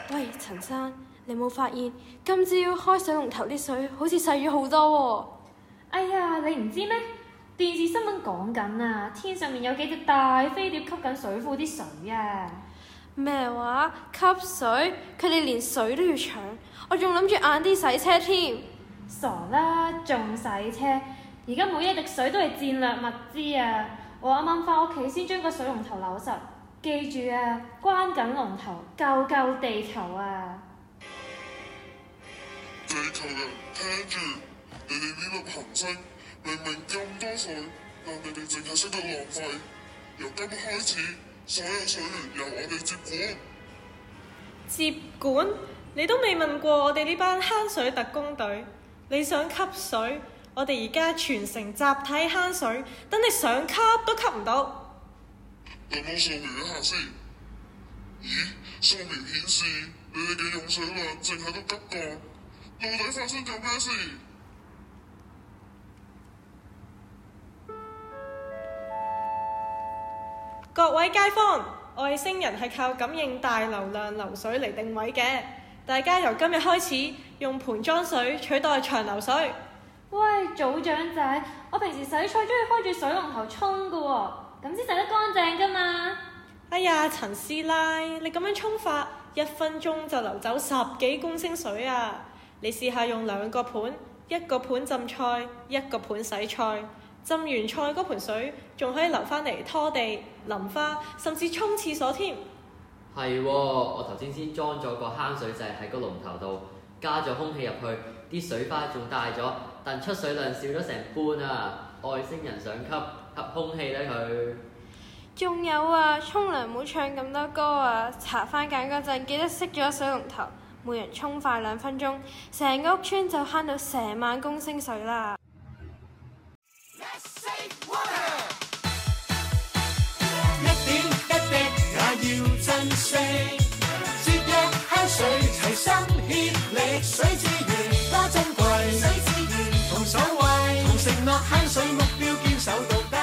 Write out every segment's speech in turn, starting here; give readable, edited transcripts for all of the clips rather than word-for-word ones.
喂，陳生，你冇發現今朝開水龍頭啲水好似細咗好多喎？ 哎呀，你唔知咩？電視新聞講緊啊，天上面有幾隻大飛碟吸緊水庫啲水啊！ 咩話？吸水？佢哋連水都要搶，我仲諗住晏啲洗車添。 傻啦，仲洗車？而家每一滴水都係戰略物資啊！我啱啱返屋企先將個水龍頭扭實，記住啊，關緊龍頭，救救地球啊！ 地球人聽住，你哋呢粒行星明明咁多水，但你哋淨係識得浪費。由今日開始，所有水源由我哋接管。 接管？你都未問過我哋呢班慳水特工隊，你想吸水？我哋而家全城集體慳水，等你想吸都吸唔到。 等我掃描一下先。咦？掃描顯示你哋嘅用水量淨係得急降，到底發生咗咩事？ 各位街坊，外星人係靠感應大流量流水嚟定位嘅。大家由今日開始用盆裝水取代長流水。 喂，組長仔，我平時洗菜中意開住水龍頭沖㗎喎，咁先洗得乾淨㗎嘛。 哎呀，陳師奶，你咁樣沖法，1分鐘就流走10幾公升水啊！你試下用2個盤，一個盤浸菜，一個盤洗菜。浸完菜嗰盆水仲可以留返嚟拖地、淋花，甚至沖廁所添。 係喎，我頭先裝咗個慳水掣喺個龍頭度，加咗空氣入去，啲水花仲大咗，但出水量少咗成半啊！外星人想吸空氣呢佢。 仲有啊，沖涼唔好唱咁多歌啊！搽番梘嗰陣記得熄咗水龍頭，每人沖快2分鐘，成個屋村就慳到成萬公升水啦！ 一點一滴也要珍惜，節約慳水，齊心協力，水資源多珍貴，水資源同所謂，同承諾慳水目標堅守到底。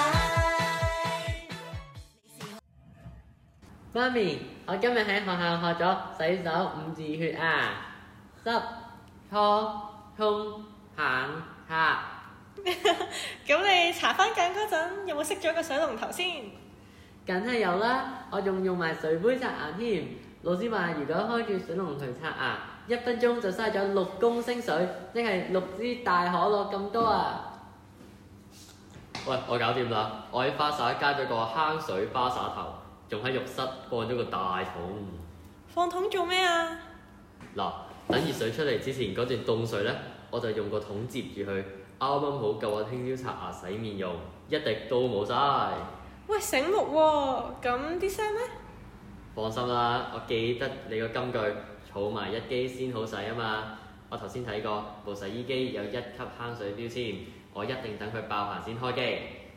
媽咪，我今日喺學校學咗洗手5字訣啊！濕、拖、沖、行、下。 咁你搽番梘嗰陣有冇熄咗個水龍頭先？ 梗係有啦，我仲用埋水杯刷牙添。老師話如果開住水龍頭刷牙，1分鐘就嘥咗6公升水，即係6支大可樂咁多啊！喂，我搞掂啦！我喺花灑加咗個慳水花灑頭，仲喺浴室放咗個大桶。 放桶做咩啊？ 嗱，等熱水出嚟之前嗰段凍水呢，我就用個桶接住佢，啱啱好夠我聽朝刷牙洗面用，一滴都冇嘥。 喂，醒目喎！咁啲衫呢？ 放心啦，我記得你個金句，儲埋1機先好洗啊嘛。我頭先睇過部洗衣機有1級慳水標籤，我一定等佢爆棚先開機。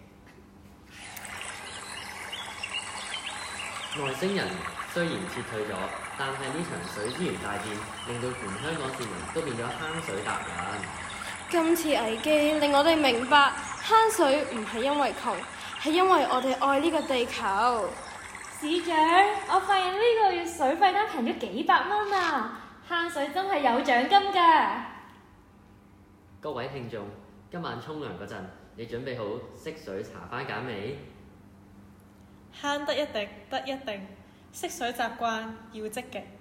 外星人雖然撤退咗，但係呢場水資源大戰令到全香港市民都變咗慳水達人。 今次危機令我哋明白，慳水唔係因為窮，係因為我哋愛呢個地球。 市長，我發現呢個月水費單平咗幾百蚊啊！慳水真係有獎金㗎。 各位聽眾，今晚沖涼嗰陣，你準備好熄水搽番梘未？ 慳得一滴得一定，熄水習慣要積極。